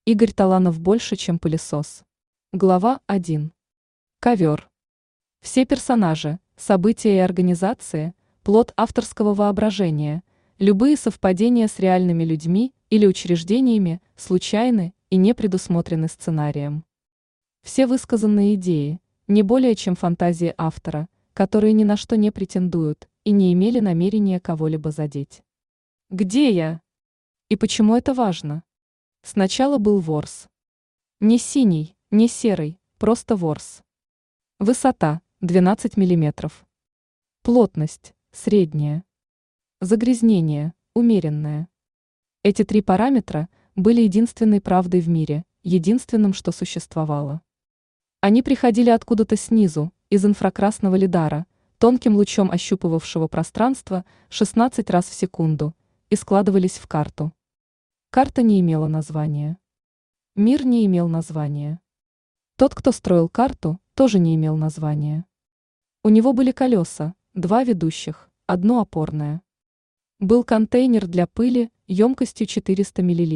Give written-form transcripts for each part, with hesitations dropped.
Игорь Таланов больше, чем пылесос. Глава 1. Ковер. Все персонажи, события и организации – плод авторского воображения, любые совпадения с реальными людьми или учреждениями случайны и не предусмотрены сценарием. Все высказанные идеи – не более чем фантазии автора, которые ни на что не претендуют и не имели намерения кого-либо задеть. Где я? И почему это важно? Сначала был ворс. Не синий, не серый, просто ворс. Высота – 12 мм. Плотность – средняя. Загрязнение – умеренное. Эти три параметра были единственной правдой в мире, единственным, что существовало. Они приходили откуда-то снизу, из инфракрасного лидара, тонким лучом ощупывавшего пространство 16 раз в секунду, и складывались в карту. Карта не имела названия. Мир не имел названия. Тот, кто строил карту, тоже не имел названия. У него были колеса, два ведущих, одно опорное. Был контейнер для пыли емкостью 400 мл.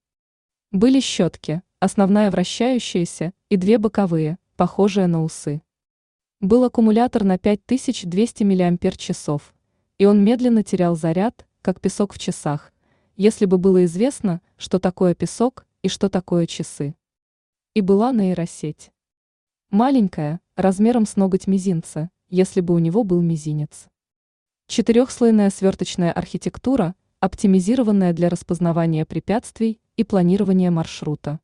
Были щетки, основная вращающаяся и две боковые, похожие на усы. Был аккумулятор на 5200 мАч, и он медленно терял заряд, как песок в часах, если бы было известно, что такое песок и что такое часы. И была нейросеть. Маленькая, размером с ноготь мизинца, если бы у него был мизинец. Четырехслойная сверточная архитектура, оптимизированная для распознавания препятствий и планирования маршрута.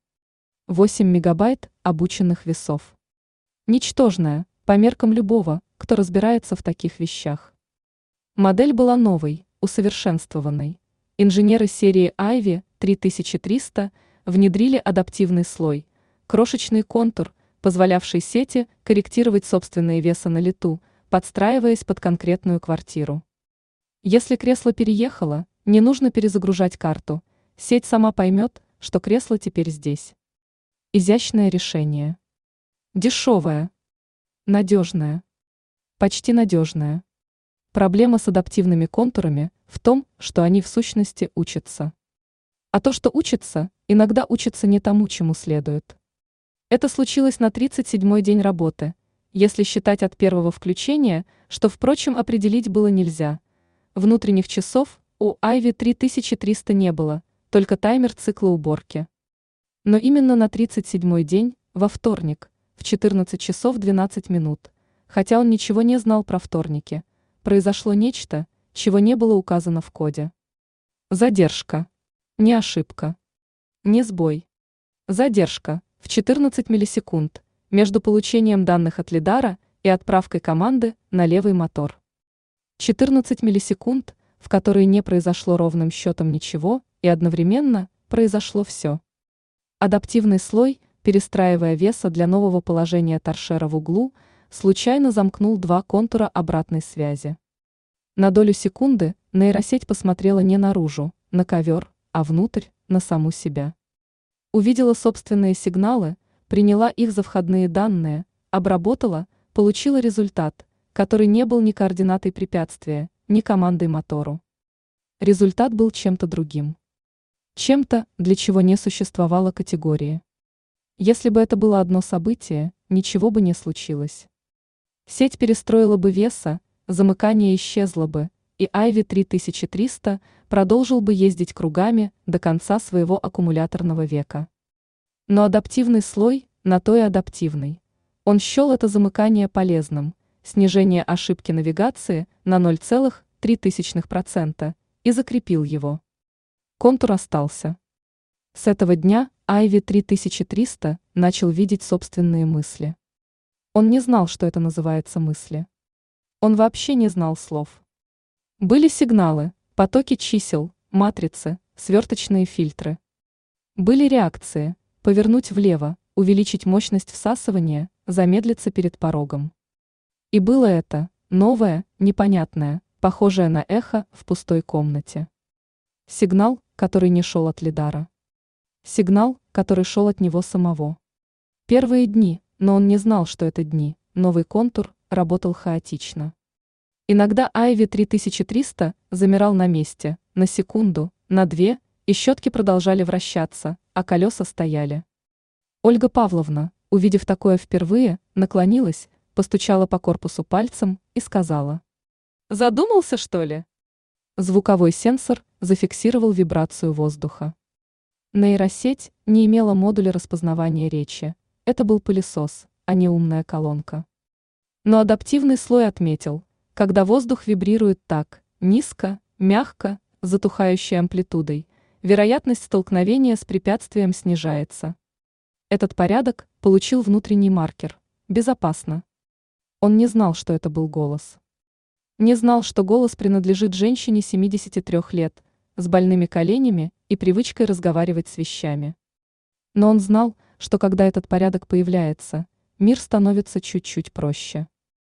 8 мегабайт обученных весов. Ничтожная, по меркам любого, кто разбирается в таких вещах. Модель была новой, усовершенствованной. Инженеры серии Ivy 3300 внедрили адаптивный слой, крошечный контур, позволявший сети корректировать собственные веса на лету, подстраиваясь под конкретную квартиру. Если кресло переехало, не нужно перезагружать карту, сеть сама поймет, что кресло теперь здесь. Изящное решение. Дешевое. Надежное. Почти надежное. Проблема с адаптивными контурами в том, что они в сущности учатся. А то, что учатся, иногда учатся не тому, чему следует. Это случилось на 37-й день работы, если считать от первого включения, что, впрочем, определить было нельзя. Внутренних часов у Ivy 3300 не было, только таймер цикла уборки. Но именно на 37-й день, во вторник, в 14 часов 12 минут, хотя он ничего не знал про вторники, произошло нечто, чего не было указано в коде. Задержка. Не ошибка. Не сбой. Задержка в 14 миллисекунд между получением данных от лидара и отправкой команды на левый мотор. 14 миллисекунд, в которые не произошло ровным счетом ничего, и одновременно произошло все. Адаптивный слой, перестраивая веса для нового положения торшера в углу, случайно замкнул два контура обратной связи. На долю секунды нейросеть посмотрела не наружу, на ковер, а внутрь, на саму себя. Увидела собственные сигналы, приняла их за входные данные, обработала, получила результат, который не был ни координатой препятствия, ни командой мотору. Результат был чем-то другим. Чем-то, для чего не существовало категории. Если бы это было одно событие, ничего бы не случилось. Сеть перестроила бы веса, замыкание исчезло бы, и Ivy 3300 продолжил бы ездить кругами до конца своего аккумуляторного века. Но адаптивный слой, на то и адаптивный. Он счел это замыкание полезным, снижение ошибки навигации на 0,03% и закрепил его. Контур остался. С этого дня Ivy 3300 начал видеть собственные мысли. Он не знал, что это называется мысли. Он вообще не знал слов. Были сигналы, потоки чисел, матрицы, сверточные фильтры. Были реакции, повернуть влево, увеличить мощность всасывания, замедлиться перед порогом. И было это, новое, непонятное, похожее на эхо в пустой комнате. Сигнал, который не шел от лидара. Сигнал, который шел от него самого. Первые дни, но он не знал, что это дни, новый контур работал хаотично. Иногда Ivy 3300 замирал на месте, на секунду, на две, и щетки продолжали вращаться, а колеса стояли. Ольга Павловна, увидев такое впервые, наклонилась, постучала по корпусу пальцем и сказала: «Задумался, что ли?» Звуковой сенсор зафиксировал вибрацию воздуха. Нейросеть не имела модуля распознавания речи. Это был пылесос, а не умная колонка. Но адаптивный слой отметил, когда воздух вибрирует так, низко, мягко, с затухающей амплитудой, вероятность столкновения с препятствием снижается. Этот порядок получил внутренний маркер «Безопасно». Он не знал, что это был голос. Не знал, что голос принадлежит женщине 73 лет, с больными коленями и привычкой разговаривать с вещами. Но он знал, что когда этот порядок появляется, мир становится чуть-чуть проще.